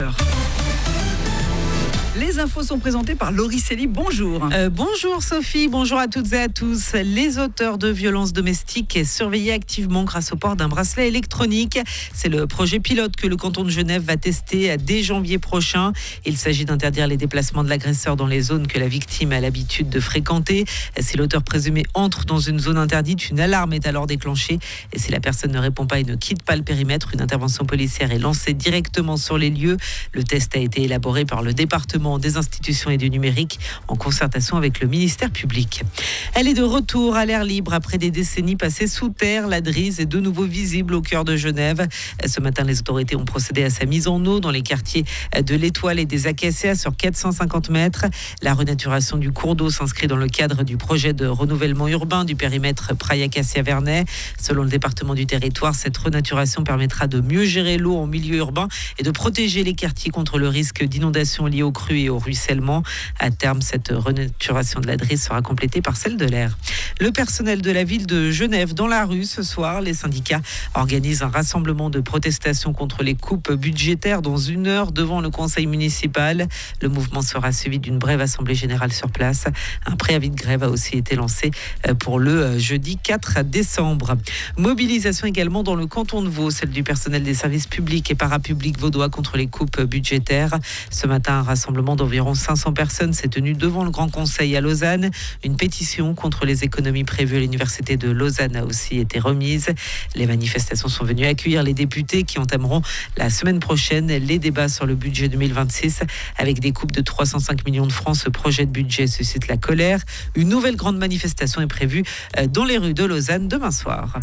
Les infos sont présentées par Laurie Célie. Bonjour. Bonjour Sophie, bonjour à toutes et à tous. Les auteurs de violences domestiques surveillés activement grâce au port d'un bracelet électronique. C'est le projet pilote que le canton de Genève va tester dès janvier prochain. Il s'agit d'interdire les déplacements de l'agresseur dans les zones que la victime a l'habitude de fréquenter. Si l'auteur présumé entre dans une zone interdite, une alarme est alors déclenchée. Et si la personne ne répond pas et ne quitte pas le périmètre, une intervention policière est lancée directement sur les lieux. Le test a été élaboré par le département des institutions et du numérique en concertation avec le ministère public. Elle est de retour à l'air libre après des décennies passées sous terre. La Drise est de nouveau visible au cœur de Genève. Ce matin, les autorités ont procédé à sa mise en eau dans les quartiers de l'Étoile et des Acacias sur 450 mètres. La renaturation du cours d'eau s'inscrit dans le cadre du projet de renouvellement urbain du périmètre Praille-Acacia-Vernet. Selon le département du territoire, cette renaturation permettra de mieux gérer l'eau en milieu urbain et de protéger les quartiers contre le risque d'inondation liée aux crues et au ruissellement. À terme, cette renaturation de la Drise sera complétée par celle de l'air. Le personnel de la ville de Genève dans la rue ce soir. Les syndicats organisent un rassemblement de protestation contre les coupes budgétaires dans 1 heure devant le conseil municipal. Le mouvement sera suivi d'une brève assemblée générale sur place. Un préavis de grève a aussi été lancé pour le jeudi 4 décembre. Mobilisation également dans le canton de Vaud, celle du personnel des services publics et parapublics vaudois contre les coupes budgétaires. Ce matin, un rassemblement d'environ 500 personnes s'est tenu devant le Grand Conseil à Lausanne. Une pétition contre les économies prévues à l'Université de Lausanne a aussi été remise. Les manifestations sont venues accueillir les députés qui entameront la semaine prochaine les débats sur le budget 2026. Avec des coupes de 305 millions de francs, ce projet de budget suscite la colère. Une nouvelle grande manifestation est prévue dans les rues de Lausanne demain soir.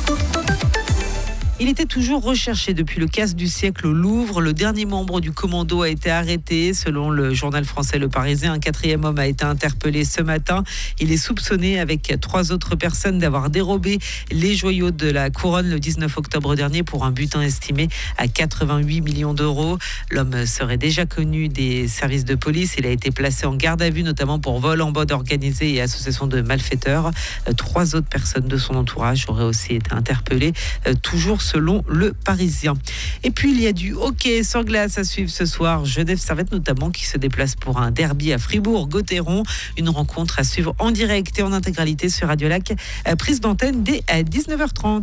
Il était toujours recherché depuis le casse du siècle au Louvre. Le dernier membre du commando a été arrêté. Selon le journal français Le Parisien, un 4e homme a été interpellé ce matin. Il est soupçonné avec 3 autres personnes d'avoir dérobé les joyaux de la couronne le 19 octobre dernier pour un butin estimé à 88 millions d'euros. L'homme serait déjà connu des services de police. Il a été placé en garde à vue, notamment pour vol en mode organisé et association de malfaiteurs. 3 autres personnes de son entourage auraient aussi été interpellées, toujours selon Le Parisien. Et puis il y a du hockey sur glace à suivre ce soir. Genève Servette notamment qui se déplace pour un derby à Fribourg-Gotteron. Une rencontre à suivre en direct et en intégralité sur Radio Lac. Prise d'antenne dès 19h30.